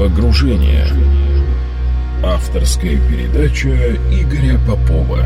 Погружение. Авторская передача Игоря Попова.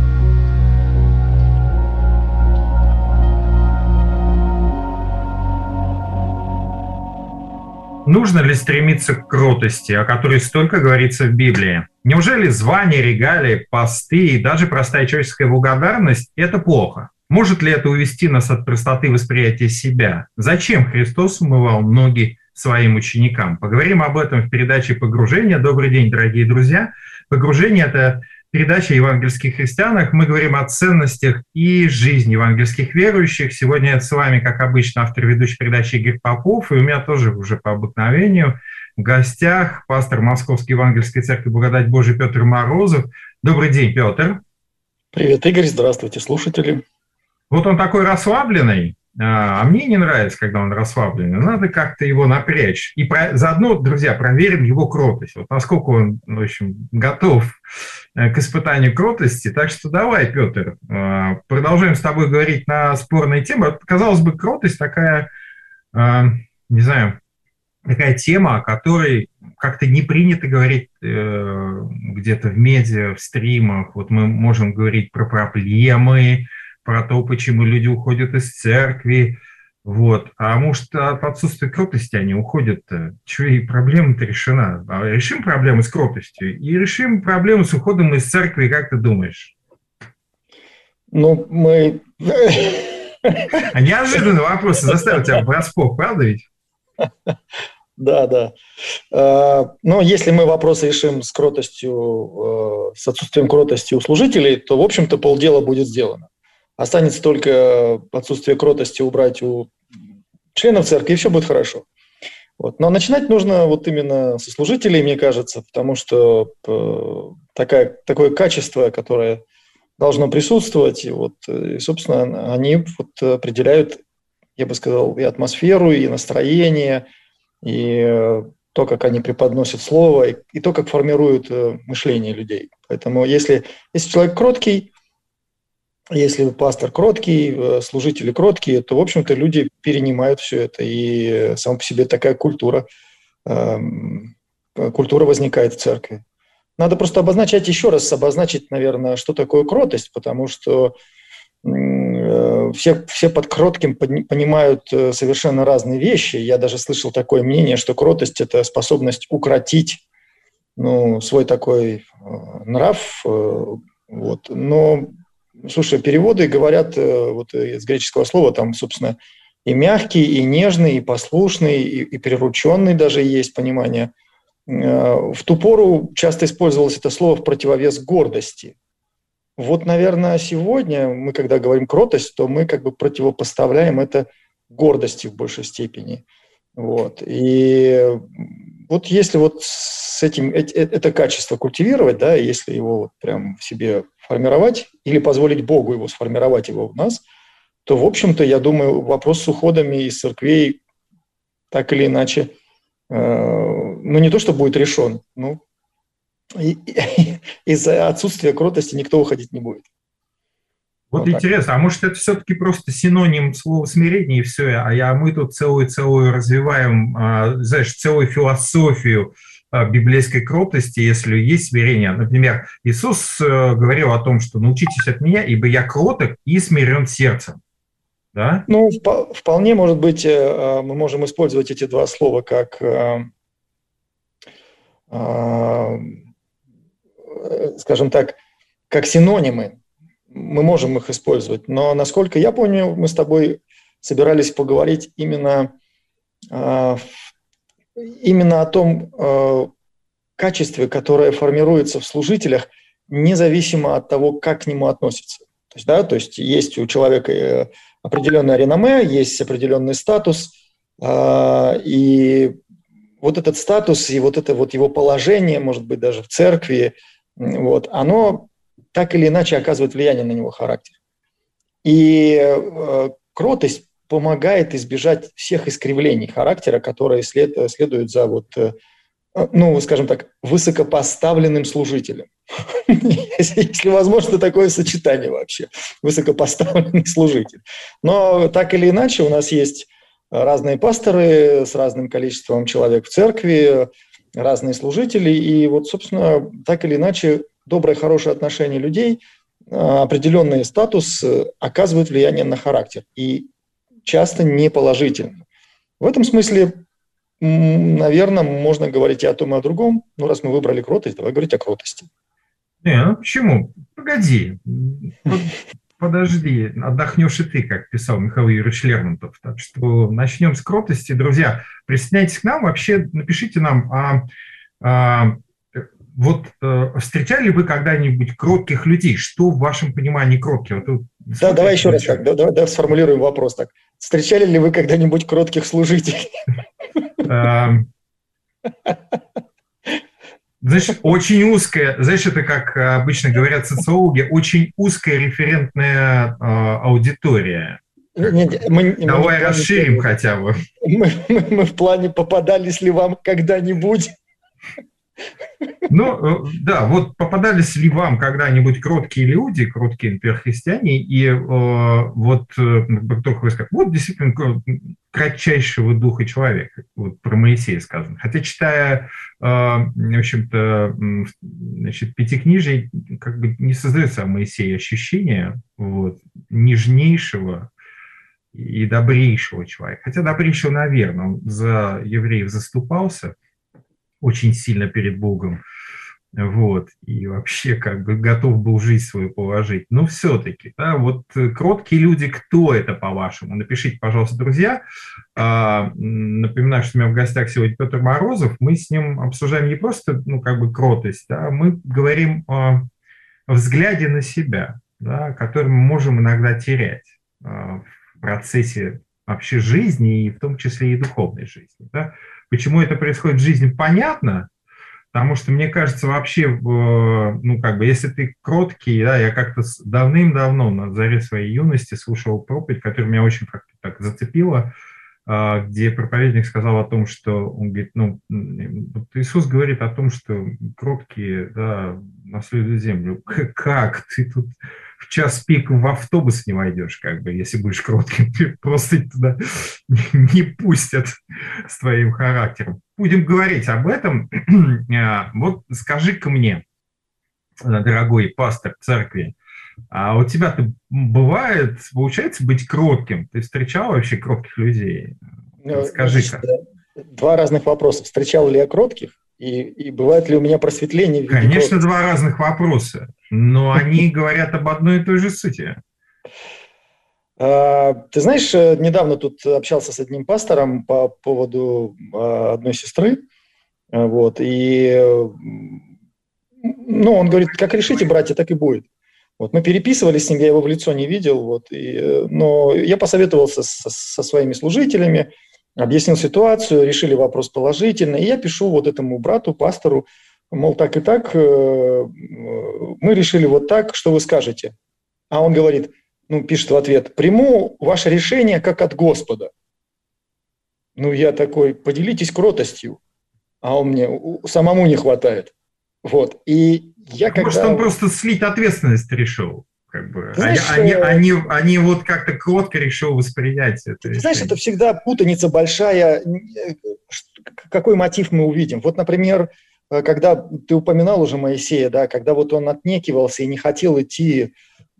Нужно ли стремиться к кротости, о которой столько говорится в Библии? Неужели звания, регалии, посты и даже простая человеческая благодарность – это плохо? Может ли это увести нас от простоты восприятия себя? Зачем Христос умывал ноги своим ученикам? Поговорим об этом в передаче «Погружение». Добрый день, дорогие друзья. «Погружение» – это передача о евангельских христианах. Мы говорим о ценностях и жизни евангельских верующих. Сегодня с вами, как обычно, автор ведущей передачи Игорь Попов. И у меня тоже уже по обыкновению в гостях пастор Московской евангельской церкви «Благодать Божия» Петр Морозов. Добрый день, Петр. Привет, Игорь. Здравствуйте, слушатели. Вот он такой расслабленный. А мне не нравится, когда он расслабленный. Надо как-то его напрячь. И заодно, друзья, проверим его кротость. Вот насколько он, в общем, готов к испытанию кротости. Так что давай, Петр, продолжаем с тобой говорить на спорные темы. Казалось бы, кротость такая, не знаю, такая тема, о которой как-то не принято говорить где-то в медиа, в стримах. Вот мы можем говорить про проблемы, про то, почему люди уходят из церкви, вот. А может, от отсутствия кротости они уходят-то? Чего и проблема-то решена? Решим проблему с кротостью и решим проблему с уходом из церкви, как ты думаешь? Ну, мы... А неожиданный вопрос заставил тебя врасплох, правда ведь? Да. Но если мы вопрос решим с кротостью, с отсутствием кротости у служителей, то, в общем-то, полдела будет сделано. Останется только отсутствие кротости убрать у членов церкви, и все будет хорошо. Вот. Но начинать нужно вот именно со служителей, мне кажется, потому что такое качество, которое должно присутствовать, и, собственно, они определяют, я бы сказал, и атмосферу, и настроение, и то, как они преподносят слово, и то, как формируют мышление людей. Поэтому если человек кроткий, если пастор кроткий, служители кроткие, то, в общем-то, люди перенимают все это. И сама по себе такая культура возникает в церкви. Надо просто обозначить, наверное, что такое кротость, потому что все под кротким понимают совершенно разные вещи. Я даже слышал такое мнение, что кротость – это способность укротить свой такой нрав. Вот. Но слушай, переводы говорят из греческого слова, там, собственно, и мягкий, и нежный, и послушный, и прирученный даже есть понимание. В ту пору часто использовалось это слово в противовес гордости. Вот, наверное, сегодня мы, когда говорим кротость, то мы как бы противопоставляем это гордости в большей степени. Вот. И вот если вот с этим это качество культивировать, да, если его прям в себе формировать или позволить Богу его сформировать в нас, то, в общем-то, я думаю, вопрос с уходами из церквей так или иначе, не то, что будет решен, из-за отсутствия кротости никто уходить не будет. Вот интересно, а может это все-таки просто синоним слова смирение и все, а мы тут целую развиваем, знаешь, целую философию библейской кротости, если есть смирение. Например, Иисус говорил о том, что научитесь от меня, ибо я кроток и смирен сердцем. Да? Вполне может быть, мы можем использовать эти два слова как, скажем так, как синонимы. Мы можем их использовать. Но, насколько я помню, мы с тобой собирались поговорить именно о том качестве, которое формируется в служителях, независимо от того, как к нему относятся. То есть есть у человека определенное реноме, есть определенный статус, и вот этот статус и вот это вот его положение, может быть, даже в церкви, оно так или иначе оказывает влияние на него характер. И кротость помогает избежать всех искривлений характера, которые следуют за скажем так, высокопоставленным служителем. Если возможно такое сочетание вообще, высокопоставленный служитель. Но так или иначе у нас есть разные пасторы с разным количеством человек в церкви, разные служители, и вот, собственно, так или иначе, доброе, хорошее отношение людей, определенный статус оказывает влияние на характер, и часто не положительно. В этом смысле, наверное, можно говорить и о том, и о другом. Ну, раз мы выбрали кротость, давай говорить о кротости. Не, почему? Погоди. Подожди, отдохнешь и ты, как писал Михаил Юрьевич Лермонтов. Так что начнем с кротости. Друзья, присоединяйтесь к нам. Вообще напишите нам, встречали ли вы когда-нибудь кротких людей? Что в вашем понимании кроткие? Да, давай еще раз так. Давай сформулируем вопрос так. Встречали ли вы когда-нибудь кротких служителей? Знаешь, очень узкая, знаешь, это, как обычно говорят социологи, очень узкая референтная аудитория. Давай расширим хотя бы. Мы в плане, попадались ли вам когда-нибудь? Ну, да, вот попадались ли вам когда-нибудь кроткие люди, кроткие, например, христиане, и только вы сказали, вот действительно кратчайшего духа человек, вот про Моисея сказано. Хотя, читая, в общем-то, значит, Пятикнижие, как бы не создается о Моисее ощущение нежнейшего и добрейшего человека. Хотя добрейшего, наверное, он за евреев заступался очень сильно перед Богом, и вообще как бы готов был жизнь свою положить. Но все-таки, да, вот кроткие люди, кто это, по-вашему? Напишите, пожалуйста, друзья. Напоминаю, что у меня в гостях сегодня Петр Морозов. Мы с ним обсуждаем не просто, кротость, а мы говорим о взгляде на себя, да, который мы можем иногда терять в процессе вообще жизни, и в том числе и духовной жизни, да. Почему это происходит в жизни, понятно, потому что, мне кажется, вообще, если ты кроткий, да, я как-то давным-давно на заре своей юности слушал проповедь, которая меня очень как-то так зацепила, где проповедник сказал о том, что, он говорит, Иисус говорит о том, что кроткие, да, наследуют землю. Как ты тут в час пик в автобус не войдешь, как бы, если будешь кротким, просто туда не пустят с твоим характером. Будем говорить об этом. Вот скажи-ка мне, дорогой пастор церкви, а у тебя-то получается быть кротким? Ты встречал вообще кротких людей? Скажи-ка. Два разных вопроса. Встречал ли я кротких? И бывает ли у меня просветление? Конечно, два разных вопроса, но они говорят об одной и той же сути. Ты знаешь, недавно тут общался с одним пастором по поводу одной сестры, и он говорит, как решите, братья, так и будет. Мы переписывались с ним, я его в лицо не видел, но я посоветовался со своими служителями, объяснил ситуацию, решили вопрос положительно, и я пишу этому брату, пастору, мол, так и так, мы решили так, что вы скажете? А он говорит, пишет в ответ, приму ваше решение как от Господа. Я такой, поделитесь кротостью, а он мне самому не хватает. И я Может, он просто слить ответственность решил. Они как-то кротко решил воспринять это. Ты знаешь, это всегда путаница большая. Какой мотив мы увидим? Например, когда ты упоминал уже Моисея, да, когда он отнекивался и не хотел идти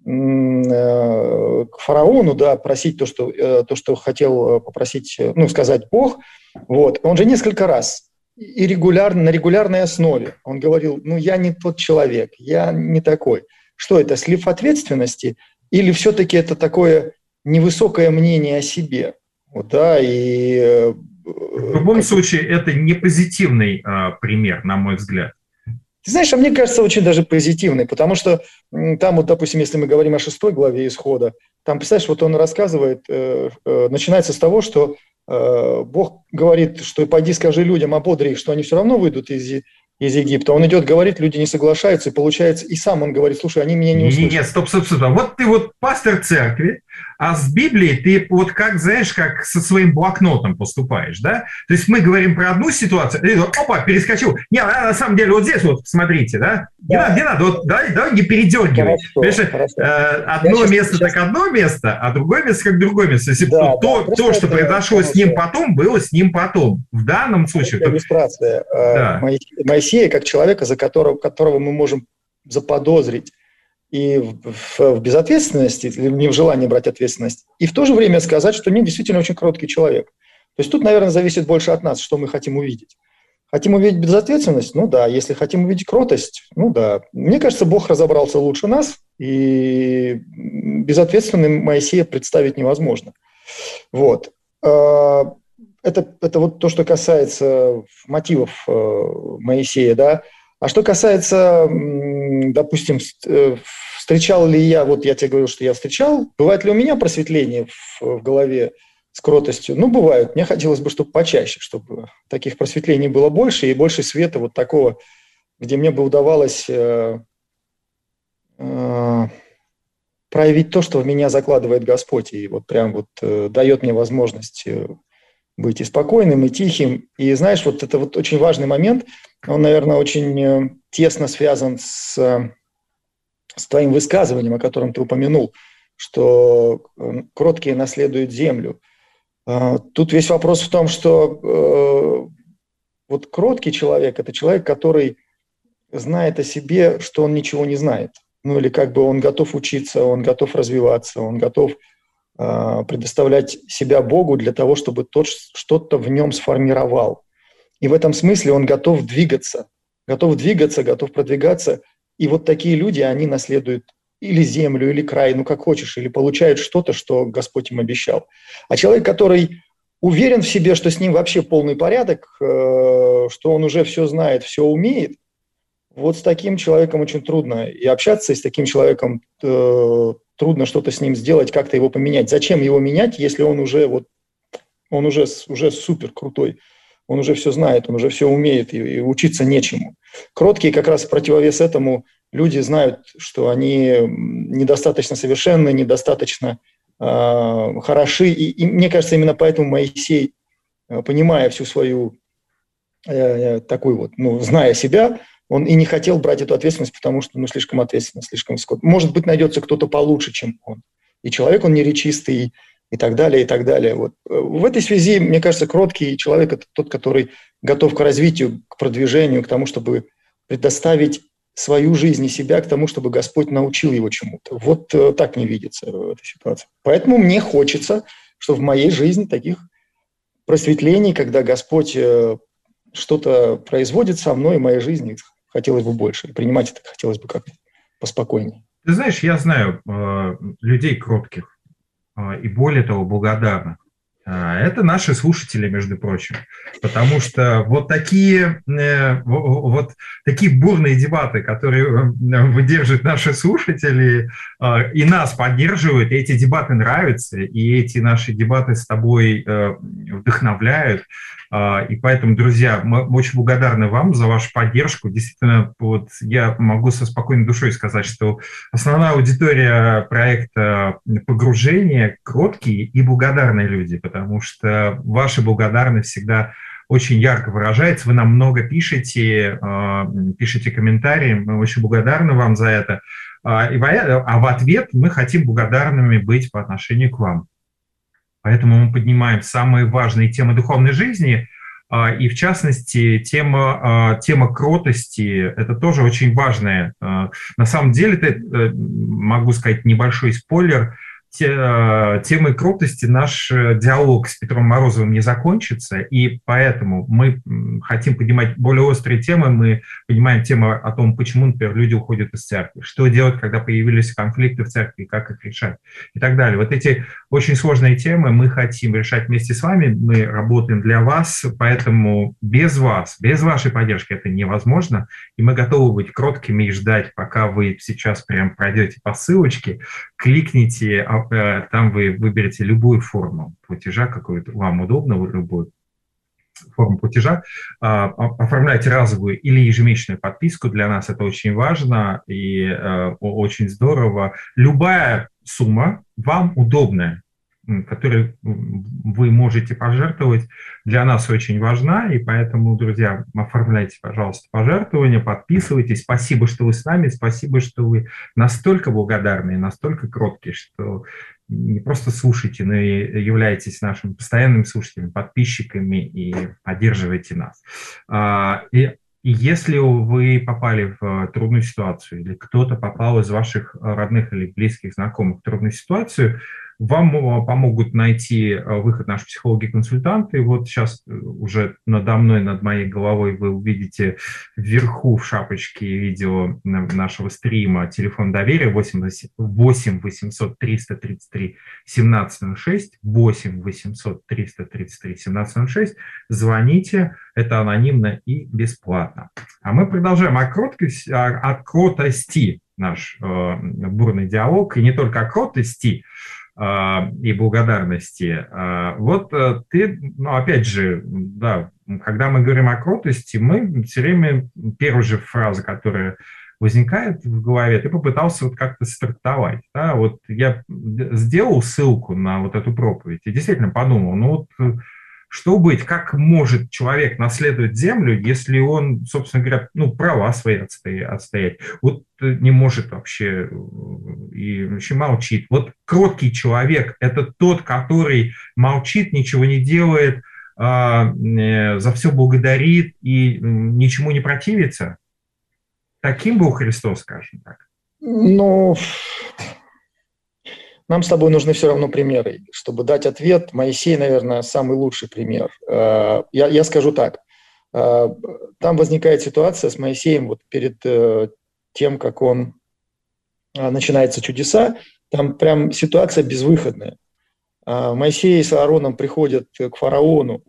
к фараону, да, просить то, что хотел попросить, сказать Бог, он же несколько раз и на регулярной основе он говорил, я не тот человек, я не такой. Что это, слив ответственности или все-таки это такое невысокое мнение о себе? В любом случае, это не позитивный пример, на мой взгляд. Ты знаешь, мне кажется, очень даже позитивный, потому что там, допустим, если мы говорим о 6 главе Исхода, там, представляешь, он рассказывает, начинается с того, что Бог говорит, что пойди скажи людям, ободри их, что они все равно выйдут из Египта. Он идет, говорит, люди не соглашаются, и получается, и сам он говорит, слушай, они меня не услышат. Нет, стоп. Вот ты пастор церкви, а с Библией ты вот как, знаешь, как со своим блокнотом поступаешь, да? То есть мы говорим про одну ситуацию, и опа, перескочил. Не, на самом деле вот здесь вот, смотрите, да? Не надо, вот, давай не передергивай. Одно место так одно место, а другое место как другое место. Если то, что произошло с ним потом, было с ним потом. В данном случае... Это иллюстрация Моисея как человека, которого мы можем заподозрить и в безответственности, или не в желании брать ответственность, и в то же время сказать, что нет, действительно очень кроткий человек. То есть тут, наверное, зависит больше от нас, что мы хотим увидеть. Хотим увидеть безответственность? Ну да. Если хотим увидеть кротость? Ну да. Мне кажется, Бог разобрался лучше нас, и безответственным Моисея представить невозможно. Вот. Это вот то, что касается мотивов Моисея, да. А что касается, допустим, встречал ли я, вот я тебе говорил, что я встречал, бывает ли у меня просветление в голове с кротостью? Ну, бывают. Мне хотелось бы, чтобы почаще, чтобы таких просветлений было больше и больше света вот такого, где мне бы удавалось проявить то, что в меня закладывает Господь, и вот прям вот дает мне возможность быть и спокойным, и тихим. И знаешь, вот это вот очень важный момент, он, наверное, очень тесно связан с твоим высказыванием, о котором ты упомянул, что кроткие наследуют землю. Тут весь вопрос в том, что вот кроткий человек – это человек, который знает о себе, что он ничего не знает. Ну или как бы он готов учиться, он готов развиваться, он готов предоставлять себя Богу для того, чтобы тот что-то в нем сформировал. И в этом смысле он готов двигаться, готов продвигаться. И вот такие люди, они наследуют или землю, или край, ну как хочешь, или получают что-то, что Господь им обещал. А человек, который уверен в себе, что с ним вообще полный порядок, что он уже все знает, все умеет, вот с таким человеком очень трудно и общаться, и с таким человеком трудно что-то с ним сделать, как-то его поменять. Зачем его менять, если он уже супер крутой, он уже все знает, он уже все умеет, и учиться нечему. Кроткие как раз в противовес этому люди знают, что они недостаточно совершенны, недостаточно хороши, и мне кажется, именно поэтому Моисей, понимая всю свою такую вот, зная себя, он и не хотел брать эту ответственность, потому что, слишком ответственно, слишком высоко. Может быть, найдется кто-то получше, чем он. И человек, он неречистый, и так далее, и так далее. Вот. В этой связи, мне кажется, кроткий человек – это тот, который готов к развитию, к продвижению, к тому, чтобы предоставить свою жизнь и себя к тому, чтобы Господь научил его чему-то. Вот так мне видится эта ситуация. Поэтому мне хочется, чтобы в моей жизни таких просветлений, когда Господь что-то производит со мной в моей жизни, хотелось бы больше. И принимать это хотелось бы как-то поспокойнее. Ты знаешь, я знаю людей кротких и более того благодарных. Это наши слушатели, между прочим. Потому что вот такие бурные дебаты, которые выдерживают наши слушатели и нас поддерживают, и эти дебаты нравятся, и эти наши дебаты с тобой вдохновляют. И поэтому, друзья, мы очень благодарны вам за вашу поддержку. Действительно, вот я могу со спокойной душой сказать, что основная аудитория проекта «Погружение» – кроткие и благодарные люди, потому что ваша благодарность всегда очень ярко выражается. Вы нам много пишете комментарии, мы очень благодарны вам за это. А в ответ мы хотим благодарными быть по отношению к вам. Поэтому мы поднимаем самые важные темы духовной жизни, и в частности тема кротости – это тоже очень важная. На самом деле, это, могу сказать, небольшой спойлер, темой кротости наш диалог с Петром Морозовым не закончится, и поэтому мы хотим поднимать более острые темы. Мы поднимаем тему о том, почему, например, люди уходят из церкви, что делать, когда появились конфликты в церкви, как их решать и так далее. Вот эти очень сложные темы мы хотим решать вместе с вами, мы работаем для вас, поэтому без вас, без вашей поддержки это невозможно, и мы готовы быть кроткими и ждать, пока вы сейчас прям пройдете по ссылочке, кликните, там вы выберете любую форму платежа, какую-то вам удобную, любую форму платежа, оформляйте разовую или ежемесячную подписку. Для нас это очень важно и очень здорово. Любая сумма вам удобная, которую вы можете пожертвовать, для нас очень важна, и поэтому, друзья, оформляйте, пожалуйста, пожертвования, подписывайтесь. Спасибо, что вы с нами, спасибо, что вы настолько благодарны, настолько кроткие, что не просто слушаете, но и являетесь нашими постоянными слушателями, подписчиками и поддерживаете нас. И если вы попали в трудную ситуацию, или кто-то попал из ваших родных или близких знакомых в трудную ситуацию, вам помогут найти выход наши психологи-консультанты. Вот сейчас уже надо мной, над моей головой вы увидите вверху в шапочке видео нашего стрима телефон доверия 8 800 333 1706, 8 800 333 1706. Звоните, это анонимно и бесплатно. А мы продолжаем о кротости наш бурный диалог, и не только о кротости и благодарности. Вот ты, опять же, да, когда мы говорим о кротости, мы все время, первая же фраза, которая возникает в голове, ты попытался вот как-то стартовать. Да? Вот я сделал ссылку на вот эту проповедь и действительно подумал, ну вот что быть, как может человек наследовать землю, если он, собственно говоря, права свои отстоять, вот не может вообще и вообще молчит. Вот кроткий человек – это тот, который молчит, ничего не делает, за все благодарит и ничему не противится. Таким был Христос, скажем так. Нам с тобой нужны все равно примеры. Чтобы дать ответ, Моисей, наверное, самый лучший пример. Я скажу так. Там возникает ситуация с Моисеем вот перед тем, как он начинаются чудеса, там прям ситуация безвыходная. Моисей с Аароном приходят к фараону,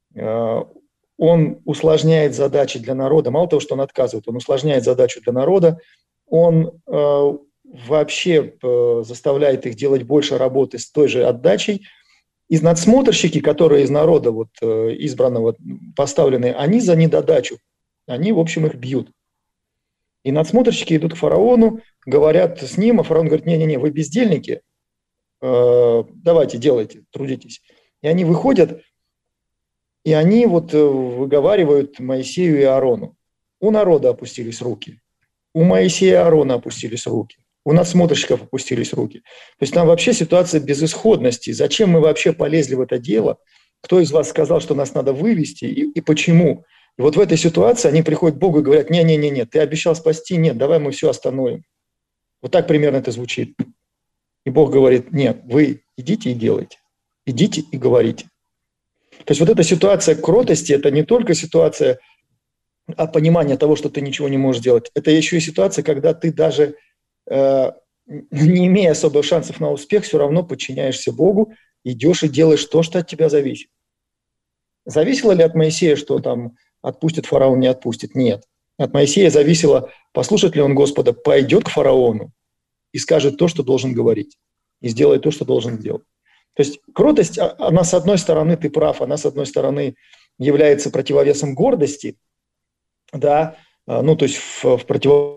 он усложняет задачи для народа. Мало того, что он отказывает, он усложняет задачу для народа, он вообще заставляет их делать больше работы с той же отдачей. И надсмотрщики, которые из народа вот, избранного поставлены, они за недодачу. Они, в общем, их бьют. И надсмотрщики идут к фараону, говорят с ним, а фараон говорит: не-не-не, вы бездельники, давайте, делайте, трудитесь. И они выходят, и они вот выговаривают Моисею и Аарону. У народа опустились руки, у Моисея и Аарона опустились руки. У надсмотрщиков опустились руки. То есть там вообще ситуация безысходности. Зачем мы вообще полезли в это дело? Кто из вас сказал, что нас надо вывести и почему? И вот в этой ситуации они приходят к Богу и говорят: не-не-не, ты обещал спасти, нет, давай мы все остановим. Вот так примерно это звучит. И Бог говорит: нет, вы идите и делайте, идите и говорите. То есть вот эта ситуация кротости – это не только ситуация понимания того, что ты ничего не можешь делать, это еще и ситуация, когда ты даже не имея особых шансов на успех, все равно подчиняешься Богу, идешь и делаешь то, что от тебя зависит. Зависело ли от Моисея, что там отпустит фараон, не отпустит? Нет. От Моисея зависело, послушает ли он Господа, пойдет к фараону и скажет то, что должен говорить, и сделает то, что должен сделать. То есть кротость, она с одной стороны, ты прав, она с одной стороны является противовесом гордости, да, то есть в противовес.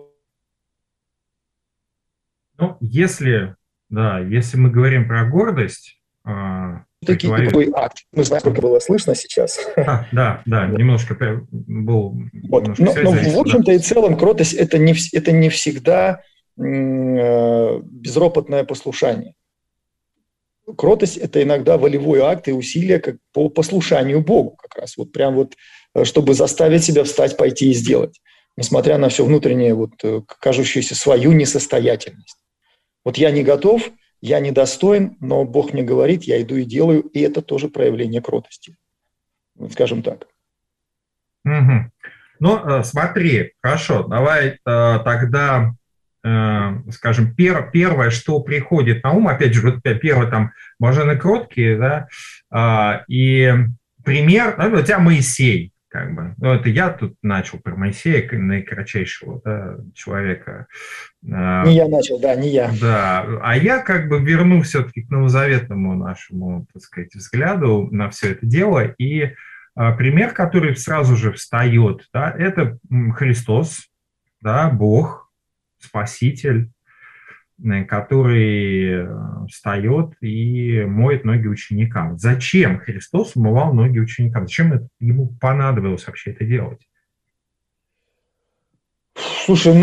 Если мы говорим про гордость... Такой акт. Мы знаем, сколько было слышно сейчас. Да, немножко был... Вот. Но в общем-то и целом кротость – это не всегда безропотное послушание. Кротость – это иногда волевой акт и усилие по послушанию Богу как раз. Вот прям вот, чтобы заставить себя встать, пойти и сделать. Несмотря на все внутреннее, вот, кажущуюся свою несостоятельность. Вот я не готов, я недостоин, но Бог мне говорит, я иду и делаю, и это тоже проявление кротости. Вот скажем так. Угу. Смотри, хорошо, давай тогда, скажем, первое, что приходит на ум, опять же, вот первое там, блаженны кроткие, да, и пример, у тебя Моисей. Это я тут начал про Моисея, наикратчайшего человека. Не я начал, да, не я. Да, а я верну все-таки к новозаветному нашему, так сказать, взгляду на все это дело. И пример, который сразу же встает, да, это Христос, да, Бог, Спаситель, который встает и моет ноги ученикам. Зачем Христос умывал ноги ученикам? Зачем ему понадобилось вообще это делать? Слушай,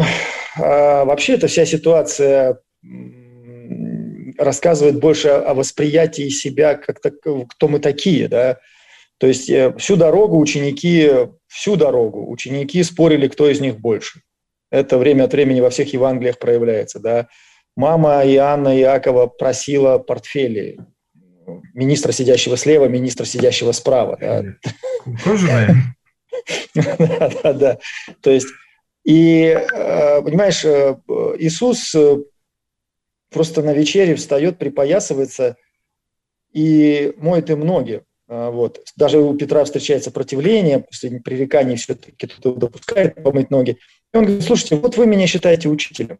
вообще эта вся ситуация рассказывает больше о восприятии себя, кто мы такие, да. То есть всю дорогу ученики спорили, кто из них больше. Это время от времени во всех Евангелиях проявляется, да. Мама Иоанна Иакова просила портфели министра, сидящего слева, министра, сидящего справа. Да. Кожаные? Да. То есть, понимаешь, Иисус просто на вечере встает, припоясывается и моет им ноги. Вот. Даже у Петра встречает сопротивление, после пререканий все-таки кто-то допускает помыть ноги. И он говорит: слушайте, вот вы меня считаете учителем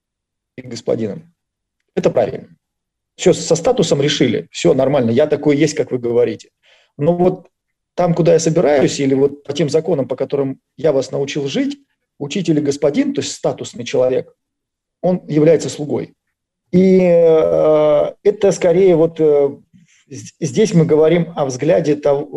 и господином. Это правильно. Все, со статусом решили, все нормально, я такой есть, как вы говорите. Но вот там, куда я собираюсь, или вот по тем законам, по которым я вас научил жить, учитель и господин, то есть статусный человек, он является слугой. И это скорее вот здесь мы говорим о взгляде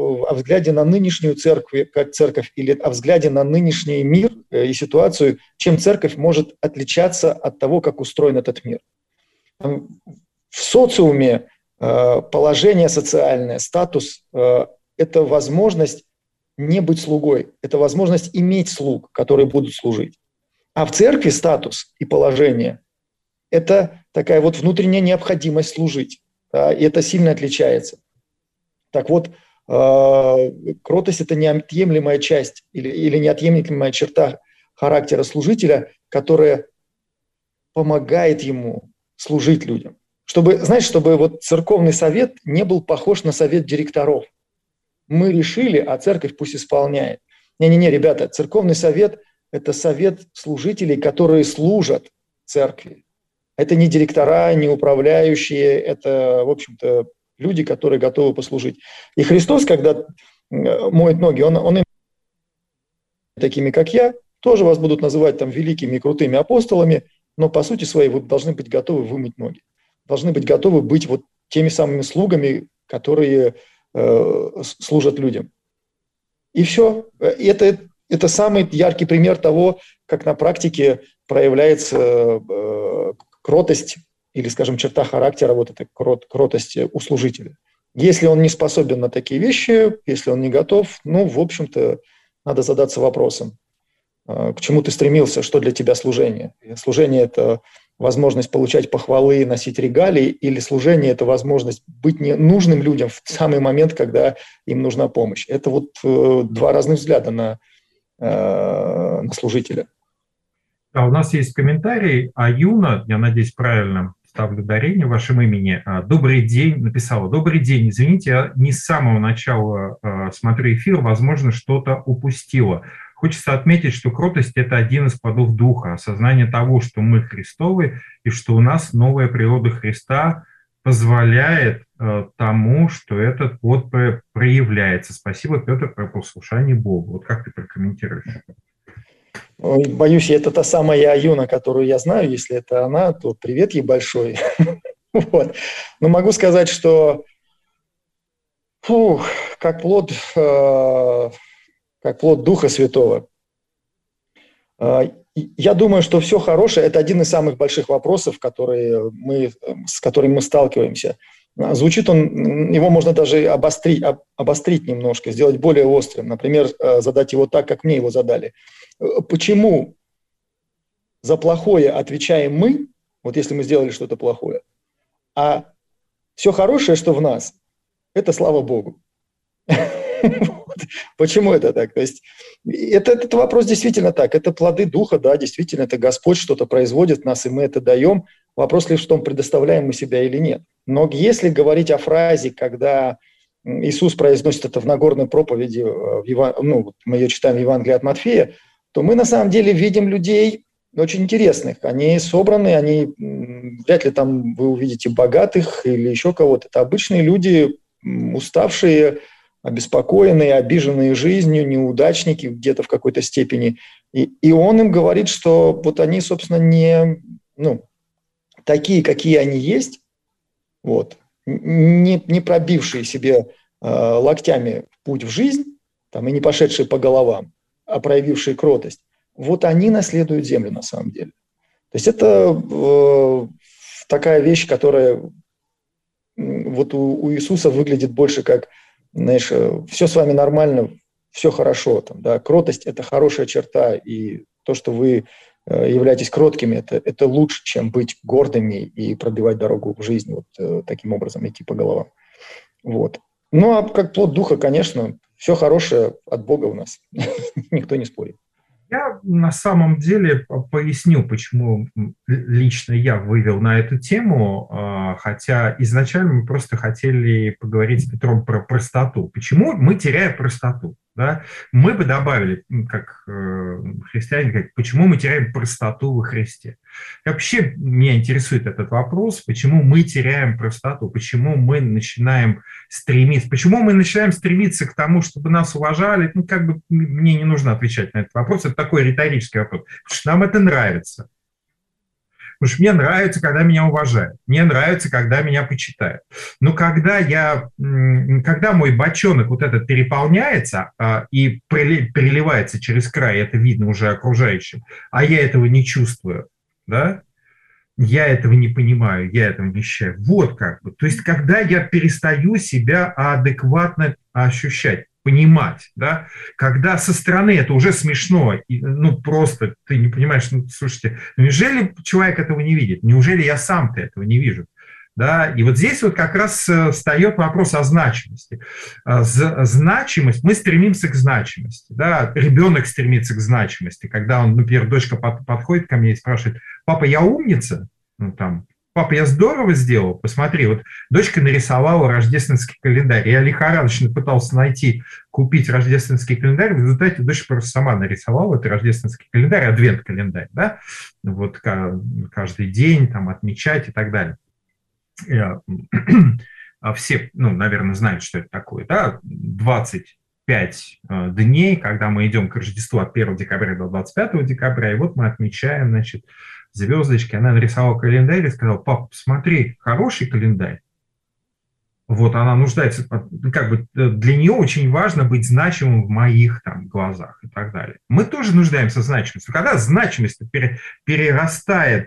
на нынешнюю церковь, как церковь, или о взгляде на нынешний мир и ситуацию, чем церковь может отличаться от того, как устроен этот мир. В социуме положение социальное, статус – это возможность не быть слугой, это возможность иметь слуг, которые будут служить. А в церкви статус и положение – это такая вот внутренняя необходимость служить. Да, и это сильно отличается. Так вот, кротость – это неотъемлемая часть или неотъемлемая черта характера служителя, которая помогает ему служить людям. Чтобы вот церковный совет не был похож на совет директоров. Мы решили, а церковь пусть исполняет. Не-не-не, ребята, церковный совет – это совет служителей, которые служат церкви. Это не директора, не управляющие, это, в общем-то, люди, которые готовы послужить. И Христос, когда моет ноги, он им такими, как я, тоже вас будут называть там великими и крутыми апостолами, но по сути своей вы должны быть готовы вымыть ноги. Должны быть готовы быть вот теми самыми слугами, которые служат людям. И все. Это самый яркий пример того, как на практике проявляется кротость или, скажем, черта характера, вот эта кротость у служителя. Если он не способен на такие вещи, если он не готов, в общем-то, надо задаться вопросом, к чему ты стремился, что для тебя служение. Служение – это возможность получать похвалы, носить регалии, или служение – это возможность быть нужным людям в самый момент, когда им нужна помощь. Это вот два разных взгляда на служителя. У нас есть комментарий. Аюна, я надеюсь, правильно ставлю ударение в вашем имени. Добрый день, написала. Добрый день. Извините, я не с самого начала смотрю эфир, возможно, что-то упустила. Хочется отметить, что кротость – это один из плодов Духа, осознание того, что мы Христовы и что у нас новая природа Христа позволяет тому, что этот плод проявляется. Спасибо, Петр, про послушание Богу. Вот как ты прокомментируешь? Боюсь, это та самая Аюна, которую я знаю. Если это она, то привет ей большой. Вот. Но могу сказать, что как плод Духа Святого. Я думаю, что все хорошее – это один из самых больших вопросов, с которыми мы сталкиваемся. Звучит его можно даже обострить немножко, сделать более острым. Например, задать его так, как мне его задали. Почему за плохое отвечаем мы, вот если мы сделали что-то плохое, а все хорошее, что в нас, это слава Богу. Почему это так? То есть этот вопрос действительно так. Это плоды Духа, да, действительно, это Господь что-то производит в нас, и мы это даем. Вопрос лишь в том, предоставляем мы себя или нет. Но если говорить о фразе, когда Иисус произносит это в Нагорной проповеди, мы ее читаем в Евангелии от Матфея, то мы на самом деле видим людей очень интересных. Они собраны, вряд ли там вы увидите богатых или еще кого-то. Это обычные люди, уставшие, обеспокоенные, обиженные жизнью, неудачники где-то в какой-то степени. И он им говорит, что вот они, собственно, такие, какие они есть, вот, не пробившие себе локтями путь в жизнь, там, и не пошедшие по головам, а проявившие кротость, вот они наследуют землю на самом деле. То есть это такая вещь, которая вот у Иисуса выглядит больше как, знаешь, все с вами нормально, все хорошо. Там, да, кротость – это хорошая черта, и то, что вы являетесь кроткими, это лучше, чем быть гордыми и пробивать дорогу в жизнь, вот таким образом идти по головам. Вот. Ну, а как плод духа, конечно, все хорошее от Бога у нас, никто не спорит. Я на самом деле поясню, почему лично я вывел на эту тему, хотя изначально мы просто хотели поговорить с Петром про простоту. Почему мы теряем простоту? Да? Мы бы добавили, как христиане, почему мы теряем простоту во Христе. И вообще меня интересует этот вопрос, почему мы теряем простоту, почему мы начинаем стремиться к тому, чтобы нас уважали. Ну, как бы мне не нужно отвечать на этот вопрос, это такой риторический вопрос, потому что нам это нравится. Потому что мне нравится, когда меня уважают, мне нравится, когда меня почитают. Но когда мой бочонок вот этот переполняется и переливается через край, это видно уже окружающим, а я этого не чувствую, да, я этого не понимаю, я этого не ощущаю. Вот как бы. То есть, когда я перестаю себя адекватно ощущать, понимать, да, когда со стороны это уже смешно, ну, просто ты не понимаешь, ну, слушайте, неужели человек этого не видит? Неужели я сам-то этого не вижу? Да, и вот здесь вот как раз встает вопрос о значимости. Значимость, мы стремимся к значимости, да, ребенок стремится к значимости, когда он, например, дочка подходит ко мне и спрашивает: папа, я умница? Ну, там, папа, я здорово сделал, посмотри, вот дочка нарисовала рождественский календарь, я лихорадочно пытался купить рождественский календарь, в результате дочка просто сама нарисовала этот рождественский календарь, адвент-календарь, да, вот каждый день там отмечать и так далее. Все, ну, наверное, знают, что это такое, да, 25 дней, когда мы идем к Рождеству от 1 декабря до 25 декабря, и вот мы отмечаем, значит, звездочки. Она нарисовала календарь и сказала: папа, посмотри, хороший календарь. Вот она нуждается, как бы для нее очень важно быть значимым в моих там глазах и так далее. Мы тоже нуждаемся в значимости. Когда значимость перерастает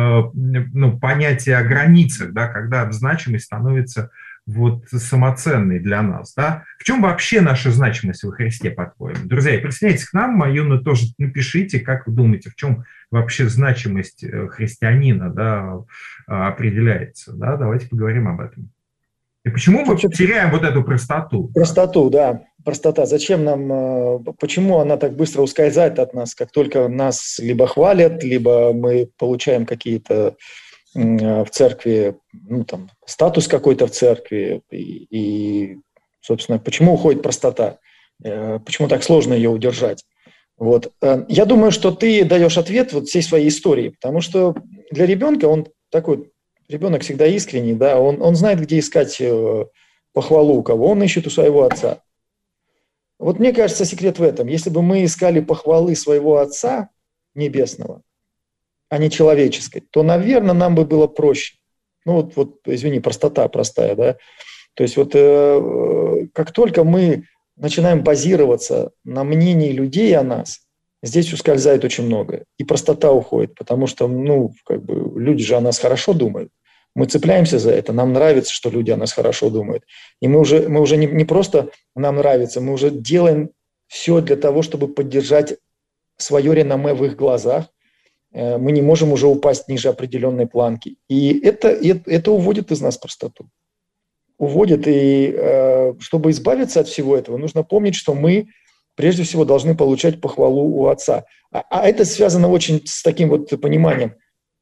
понятие о границах, да, когда значимость становится вот самоценной для нас, да. В чем вообще наша значимость во Христе, по-твоему? Друзья, присоединяйтесь к нам, Юна, тоже напишите, как вы думаете, в чем вообще значимость христианина, да, определяется, да, давайте поговорим об этом. И почему мы теряем вот эту простоту? Простоту, да. Простота. Зачем нам, почему она так быстро ускользает от нас, как только нас либо хвалят, либо мы получаем какие-то в церкви, ну, там, статус какой-то в церкви, и, собственно, почему уходит простота? Почему так сложно ее удержать? Вот. Я думаю, что ты даешь ответ вот всей своей истории, потому что для ребенка он такой... Ребенок всегда искренний, да, он знает, где искать похвалу у кого, он ищет у своего отца. Вот мне кажется, секрет в этом. Если бы мы искали похвалы своего Отца Небесного, а не человеческой, то, наверное, нам бы было проще. Ну вот извини, простота простая, да. То есть вот как только мы начинаем базироваться на мнении людей о нас, здесь ускользает очень многое. И простота уходит, потому что, ну, как бы люди же о нас хорошо думают. Мы цепляемся за это, нам нравится, что люди о нас хорошо думают. И мы уже не просто нам нравится, мы уже делаем все для того, чтобы поддержать свое реноме в их глазах. Мы не можем уже упасть ниже определенной планки. И это уводит из нас простоту. Уводит. И чтобы избавиться от всего этого, нужно помнить, что мы прежде всего должны получать похвалу у Отца. А это связано очень с таким вот пониманием.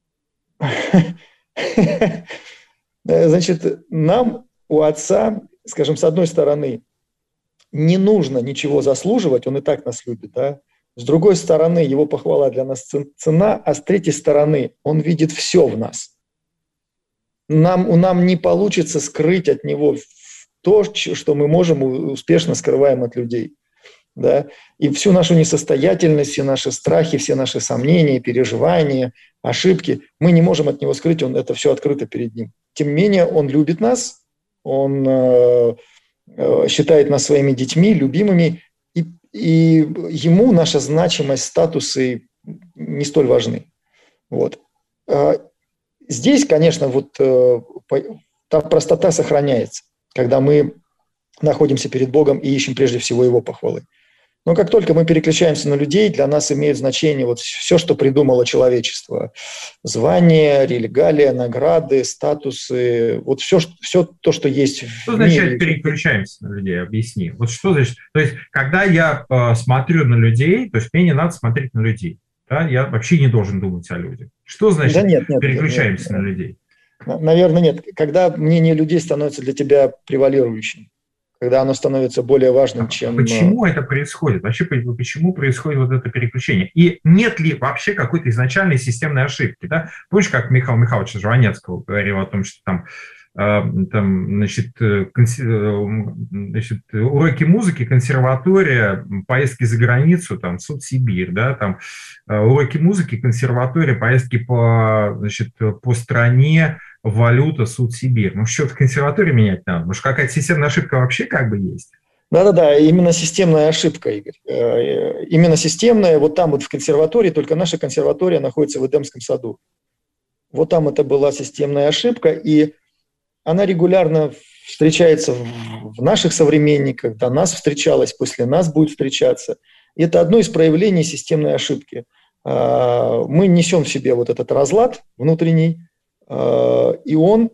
Значит, нам у Отца, скажем, с одной стороны, не нужно ничего заслуживать, Он и так нас любит, да? С другой стороны, Его похвала для нас цена, а с третьей стороны, Он видит все в нас. Нам не получится скрыть от Него то, что мы можем успешно скрываем от людей. да, и всю нашу несостоятельность, все наши страхи, все наши сомнения, переживания, ошибки, мы не можем от него скрыть, это все открыто перед ним. Тем не менее, он любит нас, он считает нас своими детьми, любимыми, и ему наша значимость, статусы не столь важны. Вот. Здесь, конечно, вот та простота сохраняется, когда мы находимся перед Богом и ищем прежде всего Его похвалы. Но как только мы переключаемся на людей, для нас имеет значение вот все, что придумало человечество. Звания, регалия, награды, статусы, вот все то, что есть в мире. Что значит переключаемся на людей? Объясни. Вот что значит? То есть, когда я смотрю на людей, то есть мне не надо смотреть на людей. Да? Я вообще не должен думать о людях. Что значит переключаемся на людей? Наверное, нет. Когда мнение людей становится для тебя превалирующим. Когда оно становится более важным, чем... Почему это происходит? Вообще, почему происходит вот это переключение? И нет ли вообще какой-то изначальной системной ошибки? Да? Помнишь, как Михаил Михайлович Жванецкого говорил о том, что значит, уроки музыки, консерватория, поездки за границу, там, суд Сибирь, да, там, уроки музыки, консерватория, поездки по стране, валюта, суд Сибирь. Ну, что-то в консерватории менять надо. Может, какая-то системная ошибка вообще как бы есть? Да-да-да, именно системная ошибка, Игорь. Именно системная, вот там вот в консерватории, только наша консерватория находится в Эдемском саду. Вот там это была системная ошибка, и она регулярно встречается в наших современниках, до нас встречалась, после нас будет встречаться. И это одно из проявлений системной ошибки. Мы несем в себе вот этот разлад внутренний, и он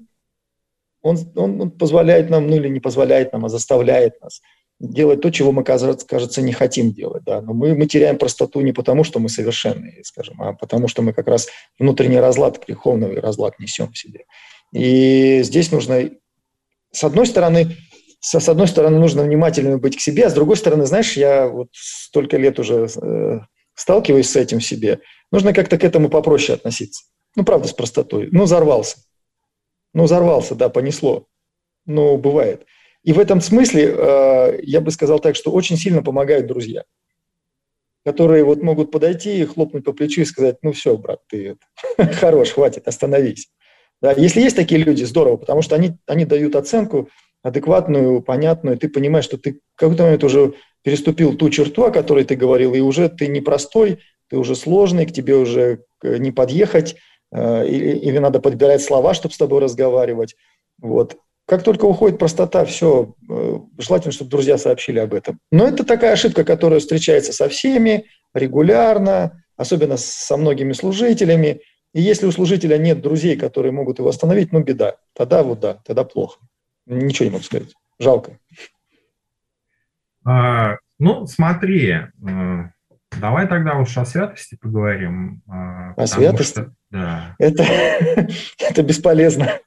позволяет нам, ну или не позволяет нам, а заставляет нас делать то, чего мы, кажется, не хотим делать. Да? Но мы теряем простоту не потому, что мы совершенные, скажем, а потому, что мы как раз внутренний разлад, греховный разлад несем в себе. И здесь нужно, с одной стороны, нужно внимательным быть к себе, а с другой стороны, знаешь, я вот столько лет уже сталкиваюсь с этим в себе, нужно как-то к этому попроще относиться. Ну, правда, с простотой. Ну, взорвался, да, понесло. Ну, бывает. И в этом смысле я бы сказал так, что очень сильно помогают друзья, которые вот могут подойти и хлопнуть по плечу и сказать: ну, все, брат, ты хорош, хватит, остановись. Да, если есть такие люди, здорово, потому что они дают оценку адекватную, понятную, ты понимаешь, что ты в какой-то момент уже переступил ту черту, о которой ты говорил, и уже ты не простой, ты уже сложный, к тебе уже не подъехать, или надо подбирать слова, чтобы с тобой разговаривать. Вот. Как только уходит простота, все, желательно, чтобы друзья сообщили об этом. Но это такая ошибка, которая встречается со всеми регулярно, особенно со многими служителями. И если у служителя нет друзей, которые могут его остановить, ну, беда. Тогда вот да, тогда плохо. Ничего не могу сказать. Жалко. Ну, смотри, давай тогда уж о святости поговорим. О святости? Да. Это бесполезно.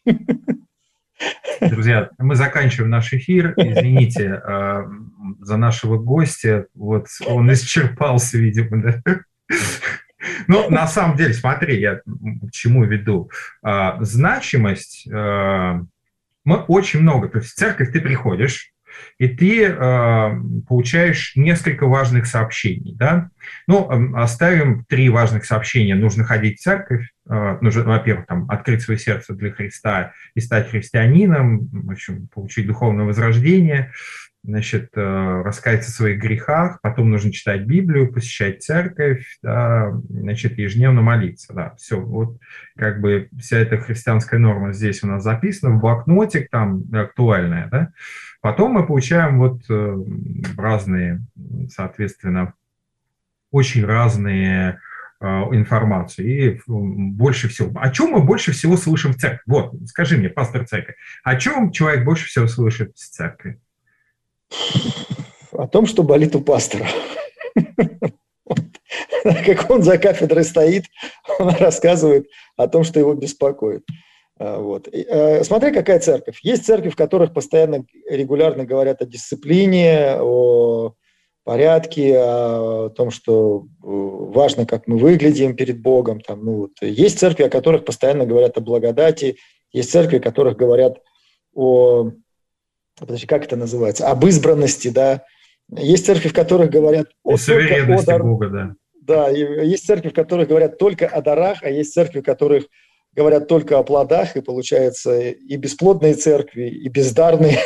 Друзья, мы заканчиваем наш эфир. Извините за нашего гостя. Вот он исчерпался, видимо, да? Ну, на самом деле, смотри, я к чему веду. Значимость, мы очень много, то есть в церковь ты приходишь, и ты получаешь несколько важных сообщений, да? Ну, оставим 3 важных сообщения. Нужно ходить в церковь, нужно, во-первых, там, открыть свое сердце для Христа и стать христианином, в общем, получить духовное возрождение, значит, раскаяться в своих грехах, потом нужно читать Библию, посещать церковь, да, значит, ежедневно молиться, да, все, вот как бы вся эта христианская норма здесь у нас записана, в блокнотик там актуальная, да, потом мы получаем вот разные, соответственно, очень разные информацию, и больше всего, о чем мы больше всего слышим в церкви? Вот, скажи мне, пастор церкви, о чем человек больше всего слышит в церкви? О том, что болит у пастора. Как он за кафедрой стоит, он рассказывает о том, что его беспокоит. Вот. Смотри, какая церковь. Есть церкви, в которых постоянно, регулярно говорят о дисциплине, о порядке, о том, что важно, как мы выглядим перед Богом. Там, ну, вот. Есть церкви, о которых постоянно говорят о благодати. Есть церкви, о которых говорят о... Подожди, как это называется? Об избранности, да, Есть церкви, в которых говорят о суверенности Бога, да. Да, есть церкви, в которых говорят только о дарах, а есть церкви, в которых говорят только о плодах, и получается и бесплодные церкви, и бездарные.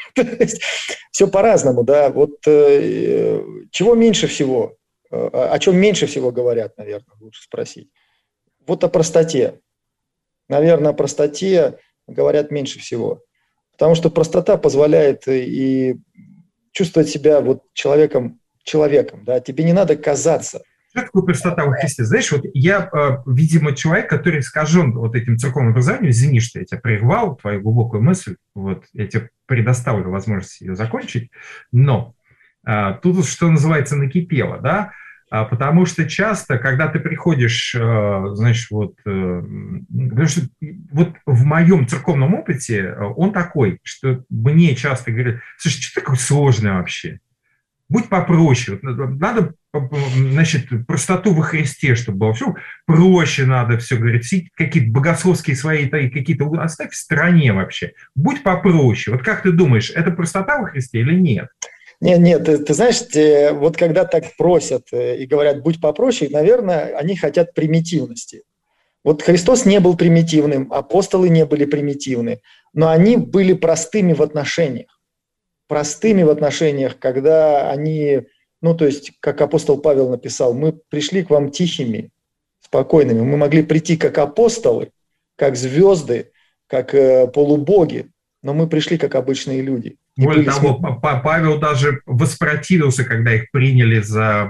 Все по-разному, да. Вот чего меньше всего, о чем меньше всего говорят, наверное, лучше спросить. Вот о простоте. Наверное, о простоте говорят меньше всего. Потому что простота позволяет и чувствовать себя вот человеком, да. Тебе не надо казаться. Что такое простота во Христе? Знаешь, вот я, видимо, человек, который искажен вот этим церковным образованием, извини, что я тебя прервал, твою глубокую мысль, вот, я тебе предоставлю возможность ее закончить, но тут, что называется, накипело, да, потому что часто, когда ты приходишь, знаешь, вот, потому что вот в моем церковном опыте он такой, что мне часто говорят, слушай, что такое сложное вообще? Будь попроще. Надо, значит, простоту во Христе, чтобы было все проще, надо все говорить, все какие-то богословские свои какие-то оставь в стороне вообще. Будь попроще. Вот как ты думаешь, это простота во Христе или нет? Нет, ты знаешь, вот когда так просят и говорят, будь попроще, наверное, они хотят примитивности. Вот Христос не был примитивным, апостолы не были примитивны, но они были простыми в отношениях. Простыми в отношениях, когда они, ну, то есть, как апостол Павел написал, мы пришли к вам тихими, спокойными. Мы могли прийти как апостолы, как звезды, как полубоги, но мы пришли как обычные люди. Более того, Павел даже воспротивился, когда их приняли за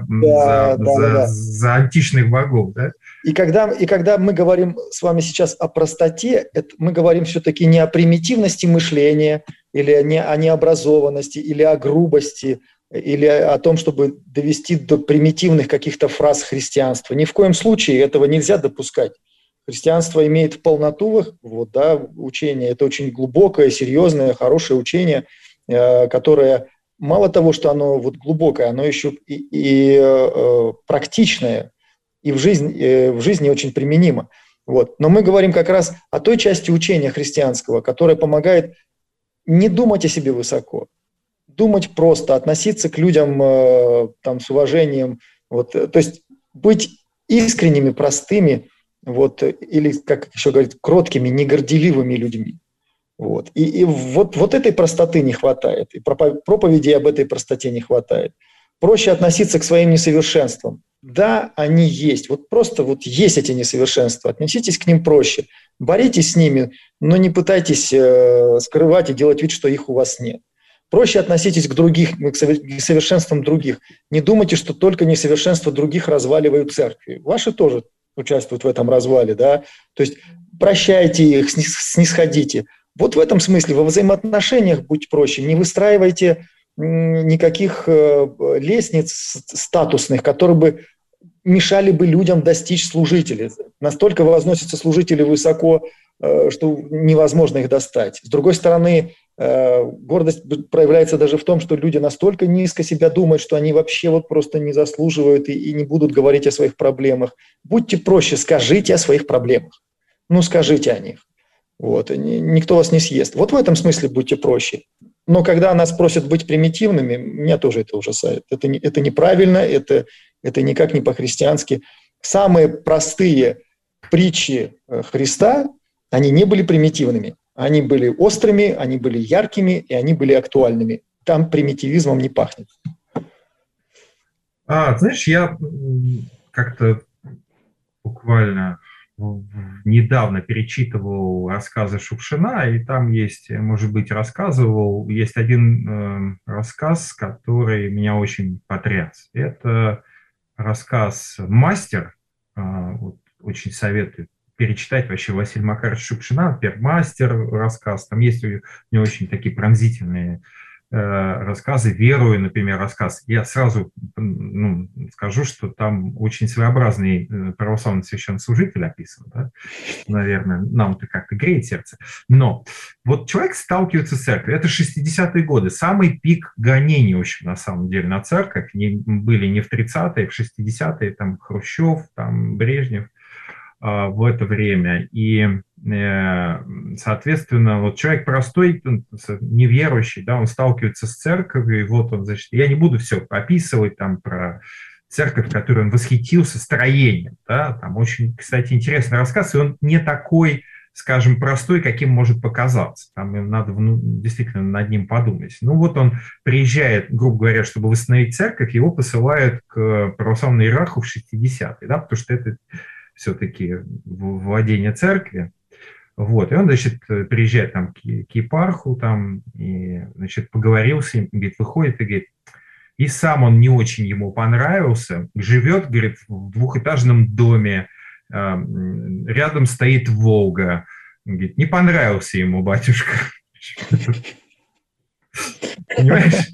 античных богов, да? И когда мы говорим с вами сейчас о простоте, мы говорим все-таки не о примитивности мышления, или не о необразованности, или о грубости, или о том, чтобы довести до примитивных каких-то фраз христианства. Ни в коем случае этого нельзя допускать. Христианство имеет полноту вот, да, учения. Это очень глубокое, серьезное, хорошее учение, которое мало того, что оно вот глубокое, оно еще и практичное, и в жизни очень применимо. Вот. Но мы говорим как раз о той части учения христианского, которая помогает не думать о себе высоко, думать просто, относиться к людям там, с уважением, вот, то есть быть искренними, простыми, вот, или, как еще говорят, кроткими, негорделивыми людьми. Вот. И вот этой простоты не хватает, и проповедей об этой простоте не хватает. Проще относиться к своим несовершенствам. Да, они есть, вот просто вот есть эти несовершенства, относитесь к ним проще, боритесь с ними, но не пытайтесь скрывать и делать вид, что их у вас нет. Проще относитесь к совершенствам других. Не думайте, что только несовершенства других разваливают церкви. Ваши тоже участвуют в этом развале, да. То есть прощайте их, снисходите. Вот в этом смысле во взаимоотношениях будьте проще, не выстраивайте никаких лестниц статусных, которые бы мешали бы людям достичь служителей. Настолько возносятся служители высоко, что невозможно их достать. С другой стороны, гордость проявляется даже в том, что люди настолько низко себя думают, что они вообще вот просто не заслуживают и не будут говорить о своих проблемах. Будьте проще, скажите о своих проблемах. Ну, скажите о них. Вот. Никто вас не съест. Вот в этом смысле будьте проще. Но когда нас просят быть примитивными, меня тоже это ужасает. Это неправильно, это никак не по-христиански. Самые простые притчи Христа, они не были примитивными. Они были острыми, они были яркими, и они были актуальными. Там примитивизмом не пахнет. Знаешь, я как-то буквально недавно перечитывал рассказы Шукшина, и там есть, может быть, есть один рассказ, который меня очень потряс. Это рассказ «Мастер», вот, очень советую перечитать вообще Василия Макаровича Шукшина, «Мастер» рассказ, там есть у него очень такие пронзительные рассказы, «Верую», например, рассказ. Я сразу скажу, что там очень своеобразный православный священнослужитель описан, да? Наверное, нам-то как-то греет сердце. Но вот человек сталкивается с церковью, это 60-е годы, самый пик гонений, в общем, на самом деле, на церковь, были не в 30-е, в 60-е, там Хрущев, там Брежнев, в это время. И Соответственно, вот человек простой, неверующий, да, он сталкивается с церковью, и вот он, значит, я не буду все описывать там про церковь, в которой он восхитился строением, да, там очень, кстати, интересный рассказ, и он не такой, скажем, простой, каким может показаться. Там надо действительно над ним подумать. Ну вот он приезжает, грубо говоря, чтобы восстановить церковь, его посылают к православному иерарху в 60-е, да, потому что это все-таки владение церкви. Вот, и он, значит, приезжает там к епарху, там, и, значит, поговорил с ним, говорит, выходит и говорит, и сам он не очень ему понравился, живет, говорит, в двухэтажном доме, рядом стоит Волга. Он говорит, не понравился ему батюшка. Понимаешь?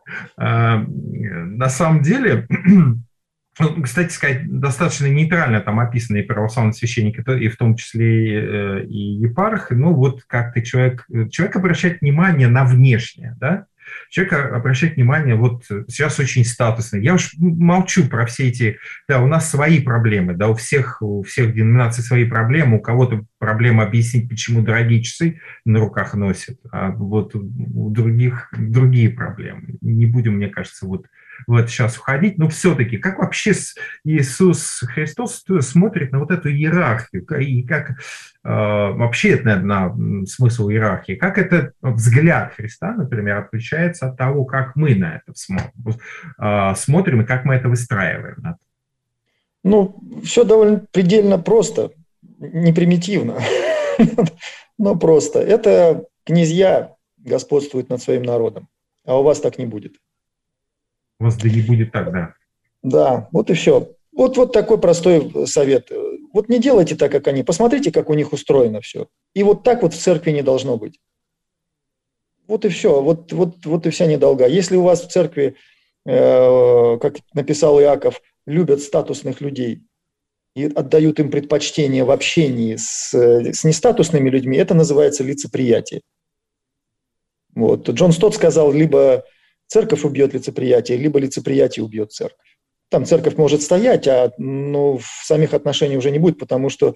На самом деле, кстати сказать, достаточно нейтрально там описаны и православные священники, и в том числе и епарх. Ну вот как-то человек обращает внимание на внешнее, да? Человек обращает внимание, вот сейчас очень статусно. Я уж молчу про все эти, да, у нас свои проблемы, да, у всех деноминаций свои проблемы, у кого-то проблема объяснить, почему дорогие часы на руках носят, а вот у других другие проблемы. Не будем, мне кажется, вот в это сейчас входить, но все-таки, как вообще Иисус Христос смотрит на вот эту иерархию, и как вообще это, наверное, смысл иерархии, как этот взгляд Христа, например, отличается от того, как мы на это смотрим и как мы это выстраиваем? Ну, все довольно предельно просто, не примитивно, но просто. Это князья господствуют над своим народом, а у вас так не будет. У вас да не будет так, да. Да, вот и все. Вот такой простой совет. Вот не делайте так, как они. Посмотрите, как у них устроено все. И вот так вот в церкви не должно быть. Вот и все. Вот и вся недолга. Если у вас в церкви, как написал Иаков, любят статусных людей и отдают им предпочтение в общении с нестатусными людьми, это называется лицеприятие. Вот. Джон Стотт сказал, либо церковь убьет лицеприятие, либо лицеприятие убьет церковь. Там церковь может стоять, а в самих отношениях уже не будет, потому что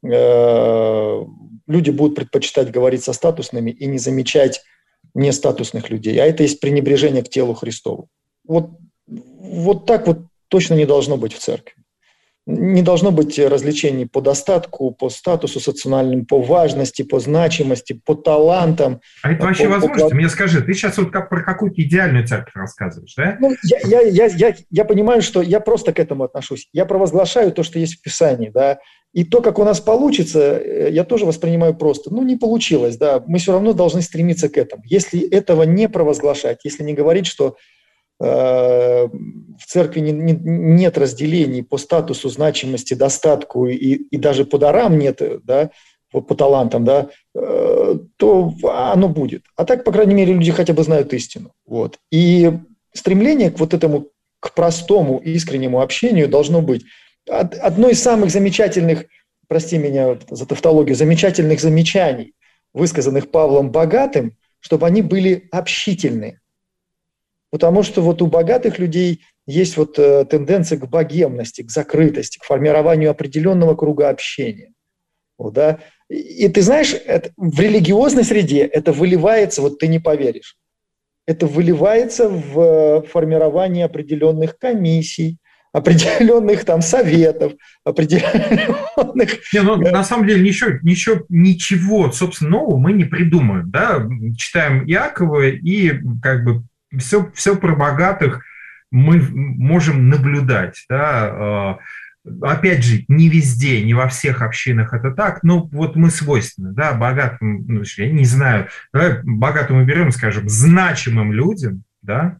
люди будут предпочитать говорить со статусными и не замечать нестатусных людей. А это есть пренебрежение к телу Христову. Вот так вот точно не должно быть в церкви. Не должно быть различений по достатку, по статусу социальному, по важности, по значимости, по талантам. А это вообще возможно? Ты мне скажи, ты сейчас вот как про какую-то идеальную церковь рассказываешь, да? Ну, я понимаю, что я просто к этому отношусь. Я провозглашаю то, что есть в Писании, да. И то, как у нас получится, я тоже воспринимаю просто. Ну, не получилось, да. Мы все равно должны стремиться к этому. Если этого не провозглашать, если не говорить, что в церкви нет разделений по статусу, значимости, достатку и даже по дарам нет, да, по талантам, да, то оно будет. А так, по крайней мере, люди хотя бы знают истину. Вот. И стремление к вот этому, к простому, искреннему общению должно быть. Одно из самых замечательных, прости меня за тавтологию, замечательных замечаний, высказанных Павлом Богатым, чтобы они были общительны. Потому что вот у богатых людей есть вот тенденция к богемности, к закрытости, к формированию определенного круга общения. Вот, да? И ты знаешь, в религиозной среде это выливается, вот ты не поверишь, это выливается в формирование определенных комиссий, определенных там советов, определенных... На самом деле ничего, собственно, нового мы не придумаем. Да? Читаем Иакова и как бы все про богатых мы можем наблюдать. Да? Опять же, не везде, не во всех общинах это так, но вот мы свойственны, да, богатым, я не знаю, давай богатым мы берем, скажем, значимым людям, да,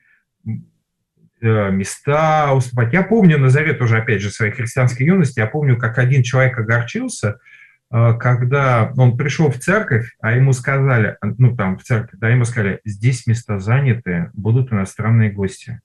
места уступать. Я помню, на заре тоже, опять же, своей христианской юности, я помню, как один человек огорчился, когда он пришел в церковь, а ему сказали, там в церковь, да, ему сказали, здесь места заняты, будут иностранные гости.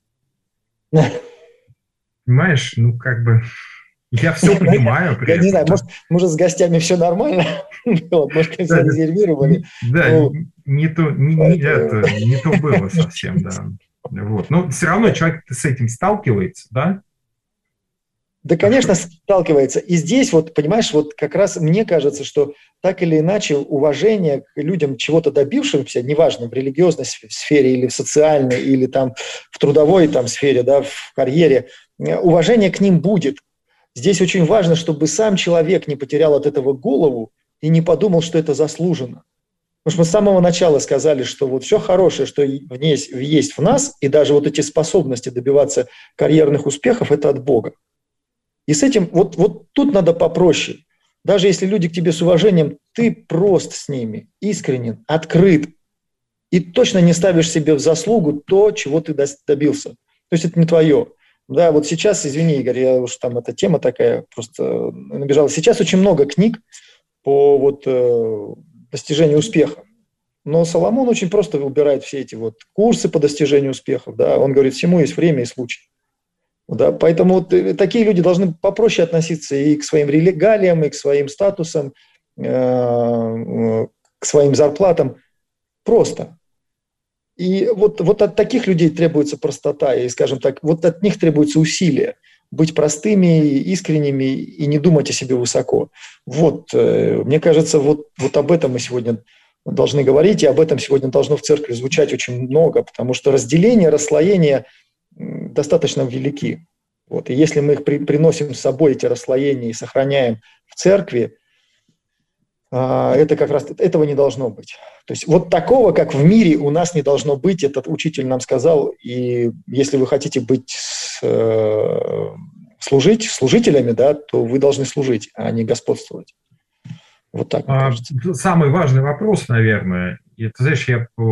Понимаешь, я все понимаю. Я не знаю, может, с гостями все нормально? Может, как зарезервировали? Да, не то было совсем, да. Вот. Но все равно человек с этим сталкивается, да? Да, конечно, сталкивается. И здесь, вот, понимаешь, вот как раз мне кажется, что так или иначе уважение к людям, чего-то добившимся, неважно, в религиозной сфере или в социальной, или там в трудовой там, сфере, да, в карьере, уважение к ним будет. Здесь очень важно, чтобы сам человек не потерял от этого голову и не подумал, что это заслуженно. Потому что мы с самого начала сказали, что вот все хорошее, что есть в нас, и даже вот эти способности добиваться карьерных успехов, это от Бога. И с этим, вот тут надо попроще. Даже если люди к тебе с уважением, ты прост с ними, искренен, открыт. И точно не ставишь себе в заслугу то, чего ты добился. То есть это не твое. Да, вот сейчас, извини, Игорь, я уж там эта тема такая просто набежала. Сейчас очень много книг по вот, достижению успеха. Но Соломон очень просто выбирает все эти вот курсы по достижению успехов. Да? Он говорит, всему есть время и случай. Да, поэтому вот такие люди должны попроще относиться и к своим регалиям, и к своим статусам, к своим зарплатам. Просто. И вот от таких людей требуется простота, и, скажем так, вот от них требуется усилие. Быть простыми, искренними и не думать о себе высоко. Вот, мне кажется, вот об этом мы сегодня должны говорить, и об этом сегодня должно в церкви звучать очень много, потому что разделение, расслоение достаточно велики. Вот. И если мы их приносим с собой, эти расслоения, и сохраняем в церкви, это как раз этого не должно быть. То есть вот такого, как в мире, у нас не должно быть, этот учитель нам сказал, и если вы хотите быть служителями, да, то вы должны служить, а не господствовать. Вот так, мне кажется. Самый важный вопрос, наверное, и, ты знаешь,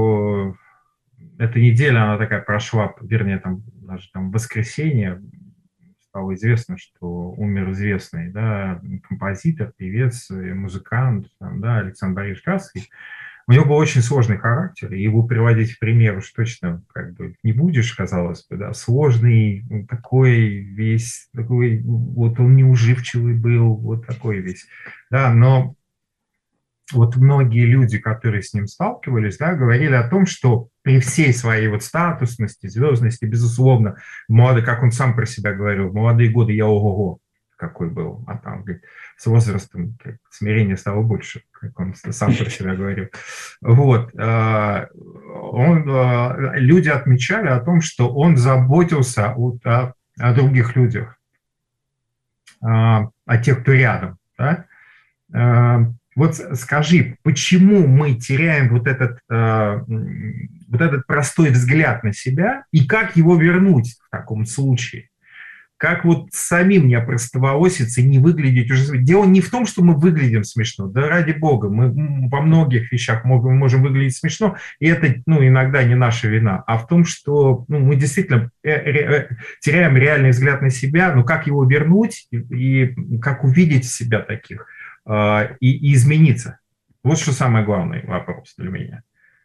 эта неделя, она такая прошла, вернее, там, даже там в воскресенье стало известно, что умер известный, да, композитор, певец, музыкант, там, да, Александр Борисович Касский. У него был очень сложный характер, и его приводить в пример уж точно как бы не будешь, казалось бы, да, сложный, такой весь, такой, вот он неуживчивый был, вот такой весь, да, но вот многие люди, которые с ним сталкивались, да, говорили о том, что при всей своей вот статусности, звездности, безусловно, как он сам про себя говорил, в молодые годы я ого-го какой был, а там, говорит, с возрастом смирение стало больше, как он сам про себя говорил. Вот. Люди отмечали о том, что он заботился о других людях, о тех, кто рядом, да? Вот скажи, почему мы теряем вот этот простой взгляд на себя, и как его вернуть в таком случае? Как вот самим не опростоволоситься и не выглядеть уже... Дело не в том, что мы выглядим смешно, да ради бога, мы во многих вещах можем выглядеть смешно, и это иногда не наша вина, а в том, что мы действительно теряем реальный взгляд на себя, но как его вернуть и как увидеть себя таких, и измениться. Вот что самый главный вопрос для меня.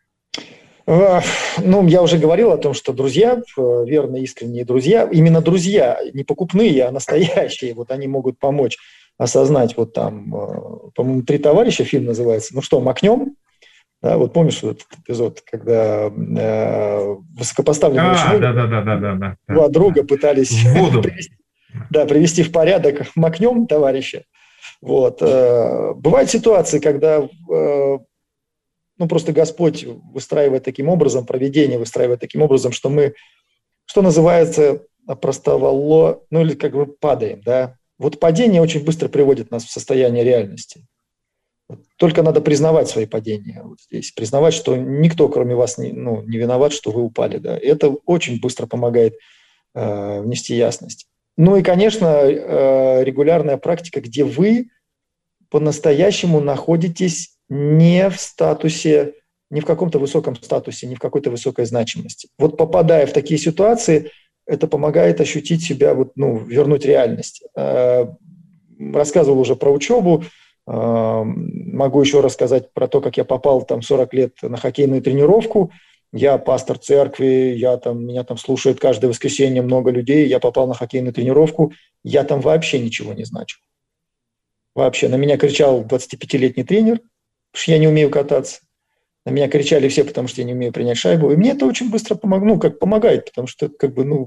Я уже говорил о том, что друзья, верные, искренние друзья, именно друзья, не покупные, а настоящие, вот они могут помочь осознать, вот там, по-моему, «Три товарища» фильм называется, «Макнем», да, вот помнишь этот эпизод, когда высокопоставленные чиновники два друга пытались привести в порядок «Макнем» товарища. Вот. Бывают ситуации, когда просто Господь выстраивает таким образом, провидение выстраивает таким образом, что мы, что называется, или как бы падаем. Да? Вот падение очень быстро приводит нас в состояние реальности. Только надо признавать свои падения вот здесь, признавать, что никто, кроме вас, не виноват, что вы упали. Да? И это очень быстро помогает внести ясность. Ну и, конечно, регулярная практика, где вы по-настоящему находитесь не в статусе, не в каком-то высоком статусе, не в какой-то высокой значимости. Вот попадая в такие ситуации, это помогает ощутить себя, вернуть реальность. Рассказывал уже про учебу, могу еще рассказать про то, как я попал там 40 лет на хоккейную тренировку. Я пастор церкви, меня там слушает каждое воскресенье много людей, я попал на хоккейную тренировку, я там вообще ничего не значу. Вообще, на меня кричал 25-летний тренер, потому что я не умею кататься. На меня кричали все, потому что я не умею принять шайбу. И мне это очень быстро помогает, потому что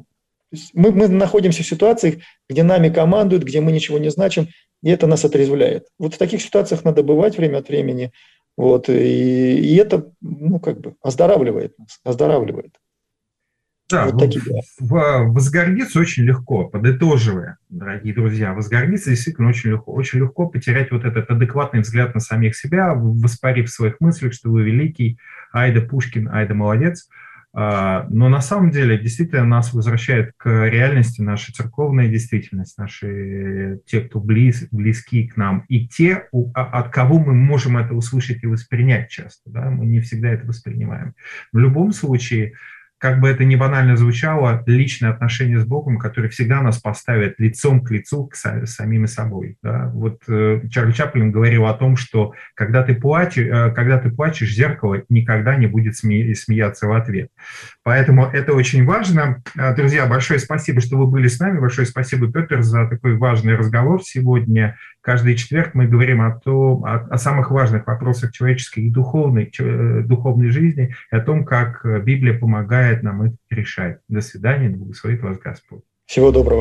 есть мы находимся в ситуациях, где нами командуют, где мы ничего не значим, и это нас отрезвляет. Вот в таких ситуациях надо бывать время от времени, вот, и это, оздоравливает нас, оздоравливает. Да, вот такие, возгордиться очень легко, подытоживая, дорогие друзья, возгордиться действительно очень легко. Очень легко потерять вот этот адекватный взгляд на самих себя, воспарив в своих мыслях, что вы великий, ай да Пушкин, ай да молодец. Но на самом деле действительно нас возвращает к реальности наша церковная действительность, наши те, кто близки к нам, и те, от кого мы можем это услышать и воспринять часто. Да? Мы не всегда это воспринимаем. В любом случае, как бы это ни банально звучало, личные отношения с Богом, которые всегда нас поставят лицом к лицу к самим собой. Да? Вот Чарли Чаплин говорил о том, что когда ты плачешь, зеркало никогда не будет смеяться в ответ. Поэтому это очень важно. Друзья, большое спасибо, что вы были с нами. Большое спасибо, Петр, за такой важный разговор сегодня. Каждый четверг мы говорим о самых важных вопросах человеческой и духовной жизни, и о том, как Библия помогает нам это решать. До свидания, да благословит вас Господь. Всего доброго.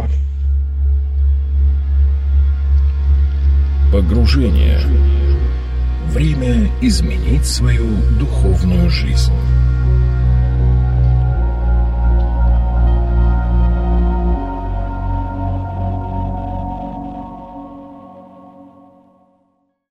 Погружение. Время изменить свою духовную жизнь.